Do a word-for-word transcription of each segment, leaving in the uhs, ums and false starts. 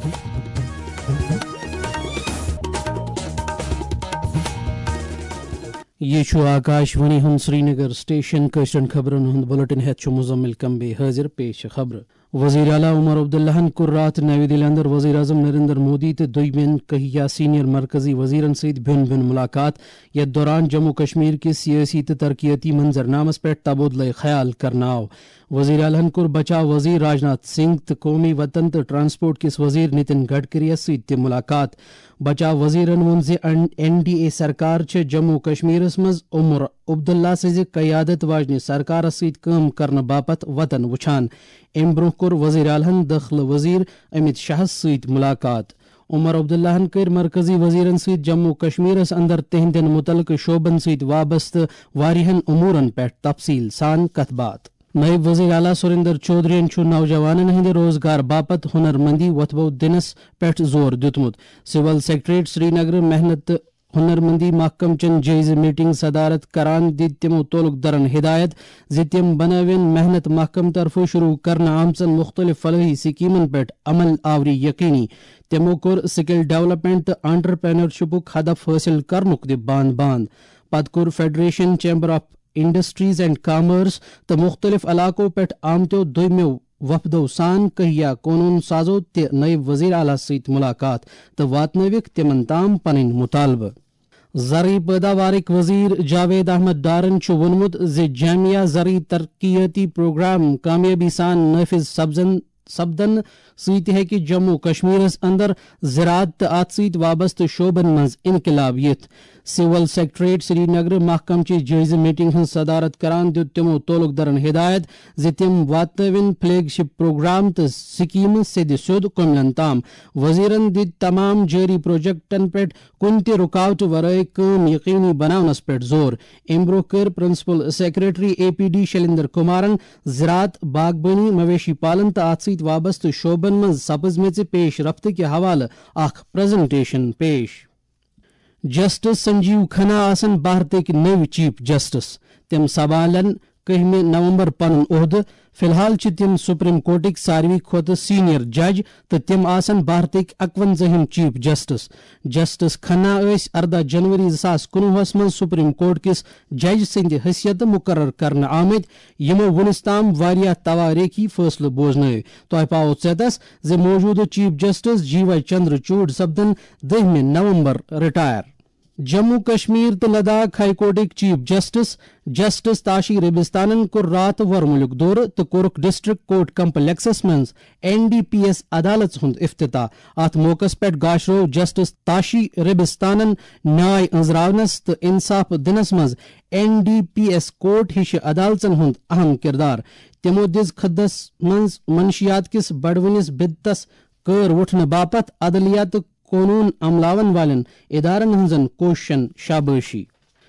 یہ آکاشوانی ہند Srinagar station کشرن خبرن ہند بلٹن ہیت مزمل کمبے حاضر پیش خبر وزیر اعلیٰ عمر عبداللہن کور رات نئی دہلی اندر وزیر اعظم نریندر مودی تو دویمین کہیا سینئر مرکزی وزیرن ست بھن بھن ملاقات یتھ دوران جموں کشمیر کس سیاسی تو ترقیتی منظرنامس پہ تبادلہ خیال کرنا آو وزیر اعلیٰ کور بچاؤ وزیر راجناتھ سنگھ تو قومی وطن تو ٹرانسپورٹ کس وزیر نتن گڈکری ست ملاقات بچاؤ وزیرن ون زِ این ڈی اے سرکار چھ جموں کشمیرس مز عمر عبداللہ سز قیادت واجنہ سرکارس ست کام کرنے باپت وطن وچھان ام برہ کور وزیر اعلیٰ داخلہ وزیر امت شاہ ست ملاقات عمر عبداللہ کر مرکزی وزیرن ست جموں کشمیرس اندر تہندین متعلقہ شعبن ست وابستہ واریہن امورن پہ تفصیل سان کت بات نائب وزیر اعلیٰ سریندر چودھرین نوجوانن ہند روزگار باپت ہنر مندی وتھبو دنس پہ زور دیتمت سول سیکٹریٹ سری نگر محنت ہنر مندی محکم چن جائزہ میٹنگ صدارت کران دت تمو تعلق درن ہدایت زِ تم بناوین محنت محکم طرف شروع کرنے آمژن مختلف فلاحی سکیمن پہ عمل آوری یقینی تمو کور سکل ڈیولپمنٹ تو انٹرپرینرشپک ہدف حاصل کرنک دِ باند باند پتہ کور federation chamber of industries and commerce تو مختلف علاقوں پہ آمتو دویمو وفدو سان کہیا قانون سازو تہ نائب وزیر اعلیٰ ست ملاقات تو واتنوک تمن تام پنن مطالبہ زرعی پیداوارک وزیر جاوید احمد ڈارن وونمت زِ جامعہ زرعی ترقیاتی پروگرام کامیابی سان نافذ سپزن سپدن ست ہیکہ جموں کشمیرس اندر زراعت تو ات ست وابستہ شعبن مز انقلاب یتھ سول سیکٹریٹ سری نگر محکم چہ جائزہ میٹنگ ہن صدارت کران دیت تمو تعلق درن ہدایت زِ تم واتنوین فلیگ شپ پروگرام تو سکیم سید سیود کملن تام وزیرن دت تمام جاری پروجیکٹن پہ کن تہ رکاوٹ ورائے کام یقینی بناونس پہ زور ام برہ کر principal secretary A P D Shailendra کمارن زراعت باغبانی مویشی پالن تو ات ست وابستہ شعبن مز سپزمچ پیش رفت کے حوالہ اخ پریزنٹیشن پیش جسٹس سنجیو کھنا آسن بھارتک نو چیف جسٹس تم سنبھالن کہمہ نومبر پن عہدہ فی الحال تم سپریم کورٹک ساروی کھت سینئر جج تو تم آسن بھارتک اکونزہم چیف جسٹس جسٹس کھنا یس اردہ جنوری زاس کنوہس من سپریم کورٹ کس جج سند حیثیت مقرر کرنے آمت یمو ونس تام واریاہ تواریخی فیصلہ بوزن تہ پاؤ ژیتس زِ موجودہ chief justice D Y Chandrachud سپدن دہمہ نومبر ریٹائر جموں کشمیر تو لداخ ہائی کورٹک چیف جسٹس جسٹس تاشی ربستانن کور رات ور ملک دور تو کورک ڈسٹرکٹ کورٹ کمپلیکسس مز این ڈی پی ایس عدالت ہند افتتاح ات موقع پہ گاشرو جسٹس تاشی ربستانن نیائے انزراونس تو انصاف دنس مز N D P S court ہش عدالتن ہند اہم کردار تمو دز خدس مز منشیات کس بڑونس بدتس کر وٹھنے باپت عدلیہ تو قانون عملاون والن ادارن ہنزن کوششن شاباشی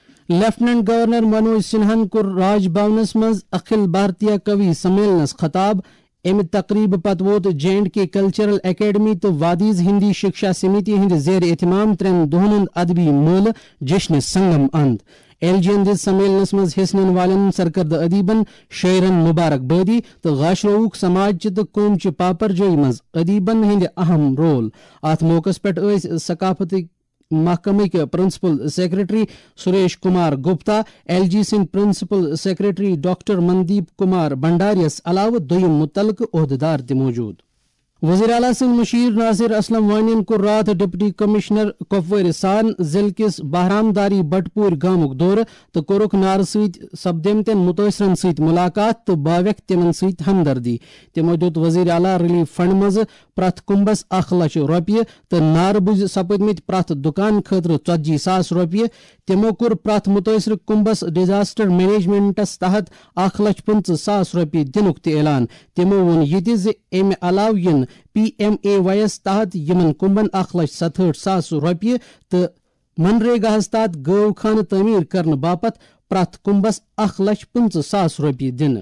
لیفٹننٹ گورنر منوج سنہن کور راج بھونس مز اخل بھارتیہ کوی سمیلنس خطاب امہ تقریب پتہ ووت J and K cultural academy تو وادیز ہندی شکشا سمیتی ہند زیر اہتمام ترین دہن ہند ادبی مول جشن سنگم اند ایل جی دس سمیلنس مز حصہ نن والن سرکردہ ادیبن شاعرن مبارک بادی تو غاشروک سماج چہ تو قوم چہ پاپر جوئی مز ادیبن ہند اہم رول ات موقع پہ ثقافتی محکمک principal secretary Suresh Kumar Gupta L G سند principal secretary doctor Mandeep Kumar بھنڈاریس علاوہ دویم متعلقہ عہدیدار تہ موجود وزیر اعلیٰ سند مشیر ناصر اسلم وانین کو رات ڈپٹی کمشنر کپوور سان ضلع کس بہرام داری بٹپور گامک دور تو کورک نار ست سپدیمتین متاثرن ست ملاقات تو باویک تمن ست ہمدردی تمو دیت وزیر اعلیٰ ریلیف فنڈ مز پرت کمبس اخ لچھ روپیہ تو نار بز سپدمت پرت دکان خاطر ژتجی ساس روپیہ تمو کور پرت متاثر کمبس ڈیزاسٹر مینجمنٹس تحت اخ لچھ پنچہ ساس روپیہ دنک تہ اعلان تمو ون یہ زِ امہ علاوہ ین پی ایم اے وائس تحت یمن کمبن اخ لچھ ستہٹھ ساس روپیہ تو منریگاہس تحت گو خانہ تعمیر کرنے باپت پرت کمبس اخ لچھ پنچہ ساس روپیہ دن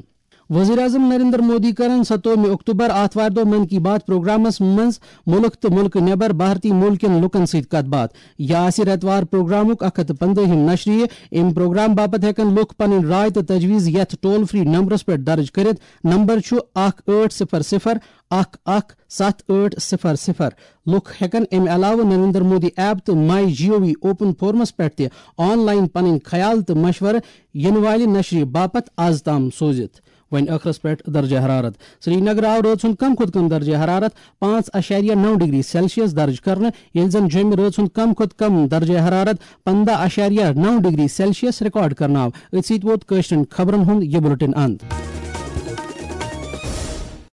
وزیر اعظم نریندر مودی کرن ستوہ اکتوبر آتوار دہ من کی بات پروگرامس مز ملک تو ملک نیبر بھارتی مول کن لکن ست کت بات یہ آس ریتوار پروگرامک اک ہتھ پندہم نشریہ ام پروگرام باپت ہیکن لوک پن رائے تو تجویز یتھ ٹول فری نمبرس پہ درج کرت نمبر چھ اک ٲٹھ صفر صفر اک اک ست ٲٹھ صفر صفر لوک ہیکن ام علاوہ نریندر مودی ایپ تو مائی جیو وی اوپن فورمس پہ تہ آن لائن پن خیال تو مشورہ ین والہ نشریہ باپت آز تام سوزت وین اخرس پہ درجہ حرارت سری نگر آو رات ہند کم کھت کم درجہ حرارت پانچ اشاریہ نو ڈگری سیلسیس درج کرنے یل زن جومہ رات ہند کم کھت کم درجہ حرارت پندہ اشاریہ نو ڈگری سیلسیس ریکارڈ کرنا ات ست ووت کشرن خبرن ہند یہ بلٹن اند